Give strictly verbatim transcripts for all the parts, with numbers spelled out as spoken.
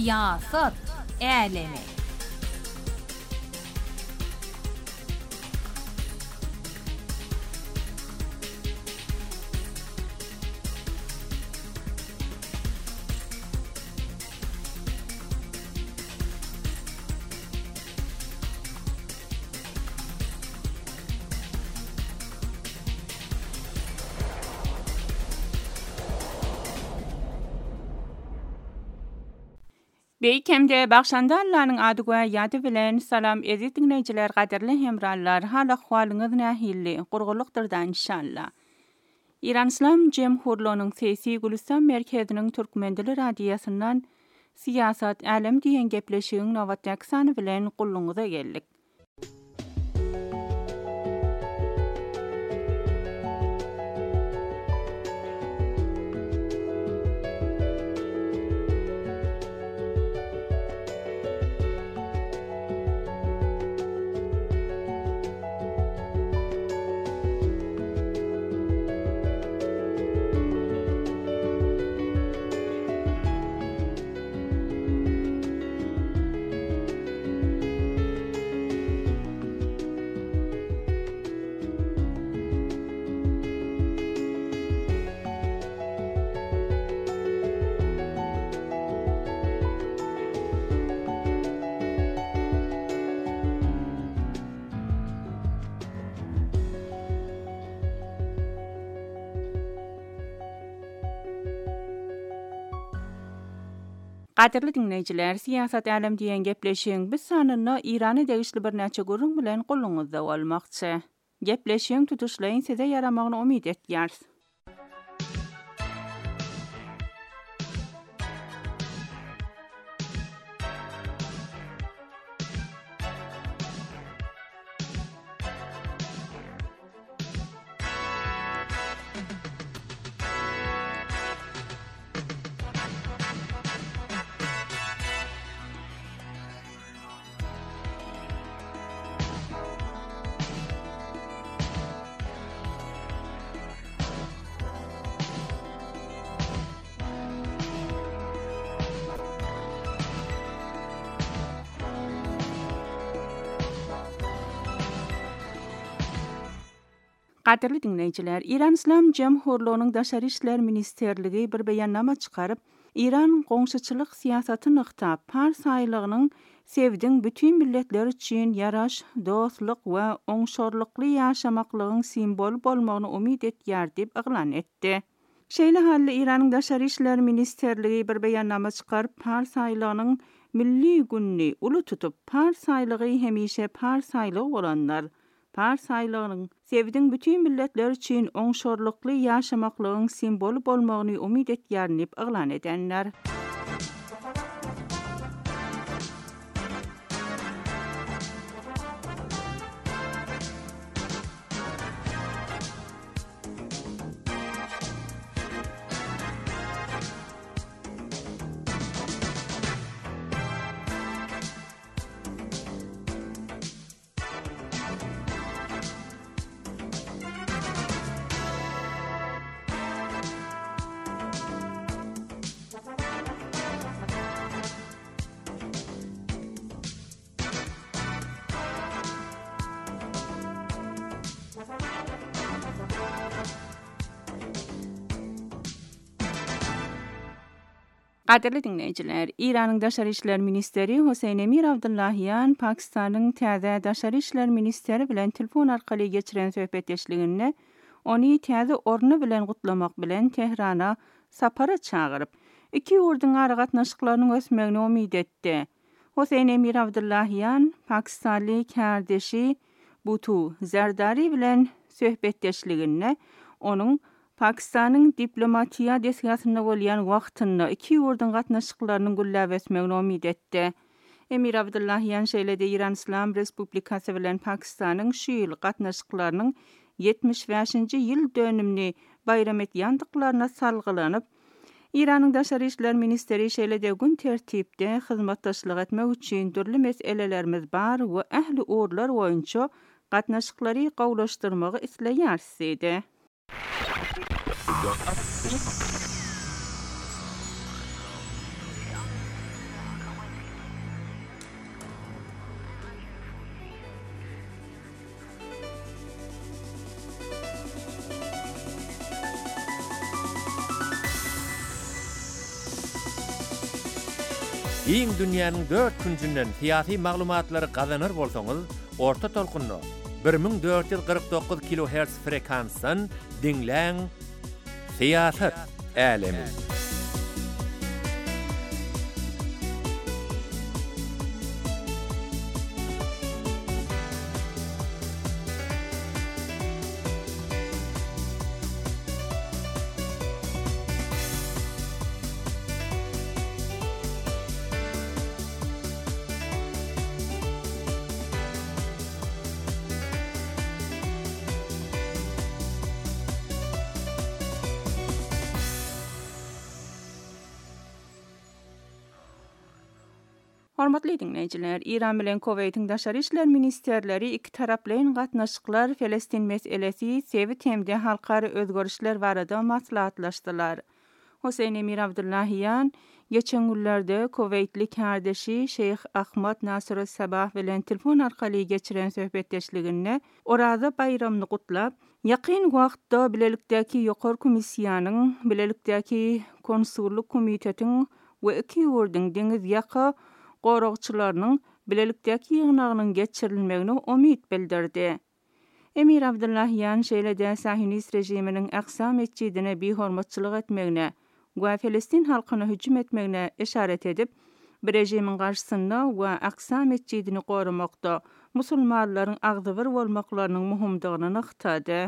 Siyaset Alemi. Beýkemde bagşandalanyň adyga ýady bilen salam eziz dinleýijiler, gaderli hemrallar, hal ahwalyňyz nähilli? Gurgulykdyrdan inşallah. İran İslam Jemhuriyetining Sesi Gülistan merkeziniň Türkmendili radiýasyndan Siýasat Alem diýen gepleşigiň nowatdaky sany bilen gulluňyza geldik. Gaderli dinleýijiler, Siýasat Alem diýen gepleşigiň biz sanyna Irany degişli bir näçe gurrun bilen gulluňyzda bolmakçy. Gepleşigiň tutuşlaryň size ýaramagyny umyt etýäris. Gaderli dinleýijiler, İran İslam Jemhuriyetining Daşary işler ministerligi bir beýannama çykaryp, İran goňşuçylyk siýasaty nykdap, pars aýlygynyň sevdiň bütün milletler üçin ýaraş, dostlyk we oňşorlukly ýaşamaklygyň simboly bolmagyny umyt etýär diýip eglan etdi. Şeýle halda İranyň Daşary işler ministerligi bir beýannama çykaryp, pars aýlygynyň milli günni uly tutup, pars aýlygy hemişe pars aýlygy bolanlar, pars aýlygynyň sevdiň bütün milletler üçin oňşorlukly ýaşamaklygyň simboly bolmagyny umyt etýär diýip eglan edenler. Gaderli dinleýijiler, İranyň Daşary işler ministeri Hoseýn Emir Abdullahyan Pakistanyň täze Daşary işler ministeri bilen telefon arkaly geçiren söhbetdeşliginde ony täze orny bilen gutlamak bilen Tehrana sapara çagyryp, iki ýurduň ara gatnaşyklarynyň ösmegine umyt etdi. Hoseýn Emir Abdullahyan Pakistanly kardeşi Butu Zardari bilen söhbetdeşliginde onuň Pakistanyň diplomatiýa desgasyna bolýan wagtynda iki ýurduň gatnaşyklarynyň gülläp ösmegine umyt etdi. Emir Abdullahyan şeýle-de İran İslam Respublikasy bilen Pakistanyň şu ýyl gatnaşyklarynyň yetmiş beşinji ýyl dönümini bayram etýändiklaryna salgylanyp, İranyň Daşary işler ministeri şeýle-de gün tertipde hyzmatdaşlyk etmek üçin türli meselelerimiz bar we ähli uğurlar boýunça gatnaşyklary gowlaşdyrmagy isleýärdi. Iň dünýäniň dört künsünden siyasi maglumatlary gazanır bolsaňyz, orta tolkunny bir ming dört yüz kırk dokuz kilohertz frekansdan dinläň. Siyasat älemi. Hormatly dinleýijiler, İran bilen Koweytiň daşary işler ministerleri iki taraplyň gatnaşyklar Filistin meselesi sebit hemde halkary özgörüşler barada maslahatlaşdylar. Hoseyn Emir Abdullahiyan geçen günlerde Koweytlik kardeşi Şeyh Ahmad Nasir Sabah bilen telefon arkaly geçiren söhbetdeşliginde orada bayramny gutlap, ýakyn wagtda bilelikdäki ýokary komissiýanyň, bilelikdäki konsulluk komitetiň we iki ýurdyň deňiz ýaka goragçylarynyň bilelikdäki ýygnagynyň geçirilmegine umyt bildirdi. Emir Abdullahiyan şeýle-de Sahinist rejiminiň Aqsa mescidine behormatçylyk etmegine we Filistin halkyna hüjüm etmegine işaret edip, bir rejimiň garşysynda we Aqsa mescidini gorumakda musulmanlaryň agdybyr bolmaklarynyň muhimdigini nyktady.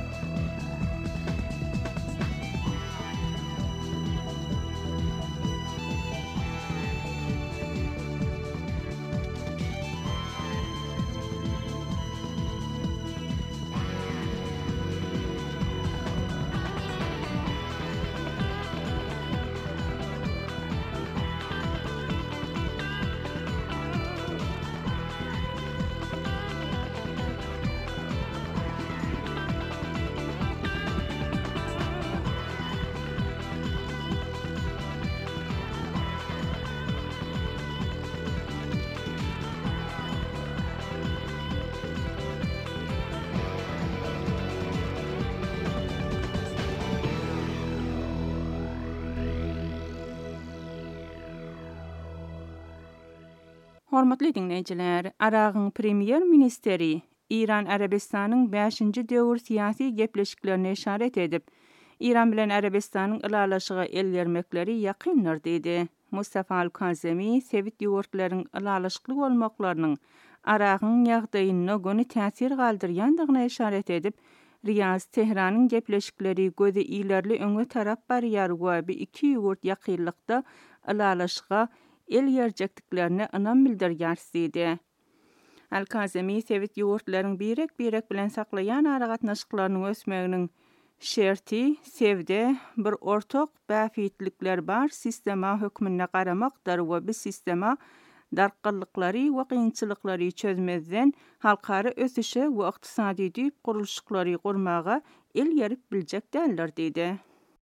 Hormatly dinleýijiler, Aragyň premier ministeri İran Arabistanyň beşinji döwür siyasi gepleşiklerine işaret edip, İran bilen Arabistanyň ılalaşyga el bermekleri ýakyndyr diýdi. Mustafa Al-Kazemi sebit ýurtlaryň ılalaşykly bolmaklarynyň Aragyň ýagdaýyna göni täsir galdyrýandygyna işaret edip, Riyaz Tehranyň gepleşikleri gözi ilerli öňe tarap barýar we bir iki ýurt ýakynlykda ılalaşyga el yerjektiklerini anam bildirýärdi. Al-Kazemi sebit ýurtlaryň birek-birek bilen saklaýan ara gatnaşyklarynyň ösmeginiň şerti sevde bir ortak bäfitlikler bar sistema hökmüne garamakdyr we bu sistema darqallyklary we kynçylyklary çözmezden halkary ösüşe we ykdysady diýip gurulşyklary gurmaga el ýerip biljek däldir diýdi.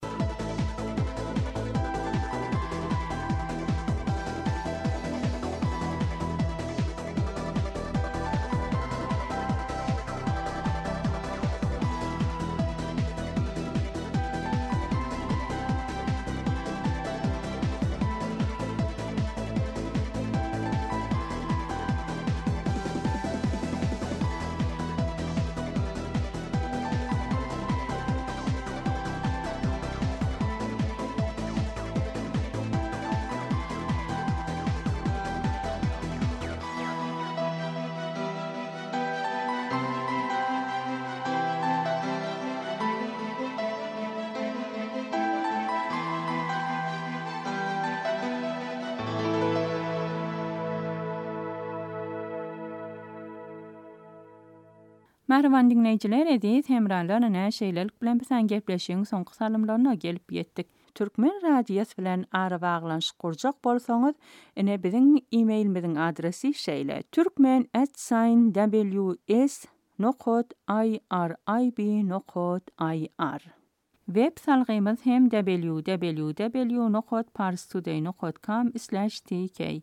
Merhaban dinleyijiler, ediz hemralarına näşeýlelik bilen bilen gepleşiň soňky salymlaryna gelip ýetdik. Türkmen radiýasy bilen ara baglanşyk kurjak bolsaňyz, ene biziň e-mailimiziň adresi şeýle: türkmen at w s nokta i r i b nokta i r. Web salgymyz hem w w w nokta parstoday nokta com slash t k.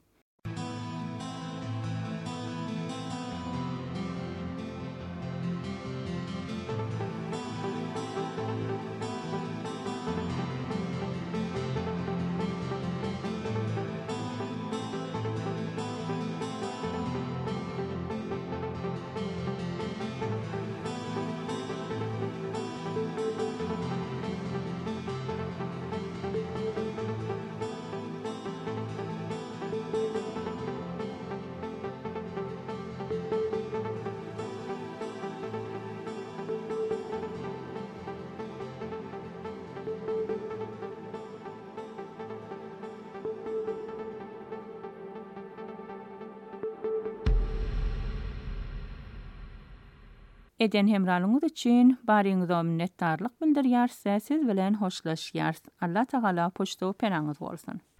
Eden hemralyňyz üçin baryňyza minnetdarlyk bildirýär. Siz bilen hoşlaşýar. Allah Taala poştow penaňyz bolsun.